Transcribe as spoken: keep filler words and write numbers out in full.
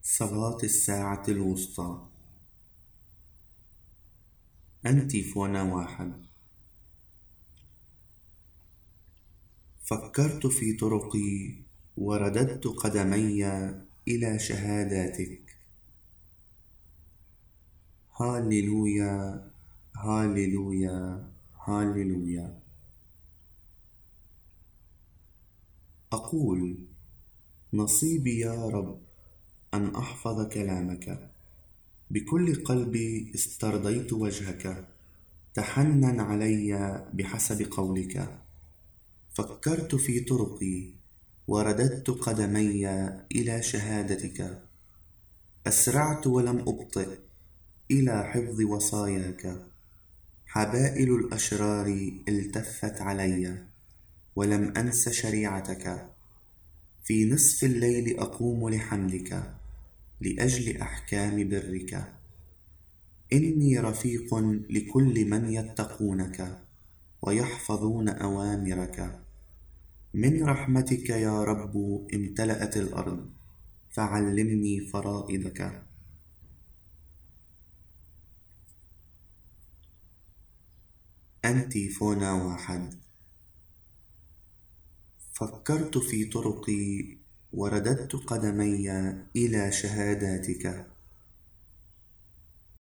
صلاة الساعة الوسطى. أنتيفونا واحد. فكرت في طرقي ورددت قدمي إلى شهاداتك. هاليلويا هاليلويا هاليلويا. أقول نصيبي يا رب أن أحفظ كلامك. بكل قلبي استرضيت وجهك. تحنن علي بحسب قولك. فكرت في طرقي ورددت قدمي إلى شهادتك. أسرعت ولم أبطئ إلى حفظ وصاياك. حبائل الأشرار التفت علي ولم أنس شريعتك. في نصف الليل أقوم لحملك لأجل أحكام برك. إني رفيق لكل من يتقونك ويحفظون أوامرك. من رحمتك يا رب امتلأت الأرض، فعلمني فرائضك. أنتيفونا واحد. فكرت في طرقي ورددت قدمي إلى شهاداتك.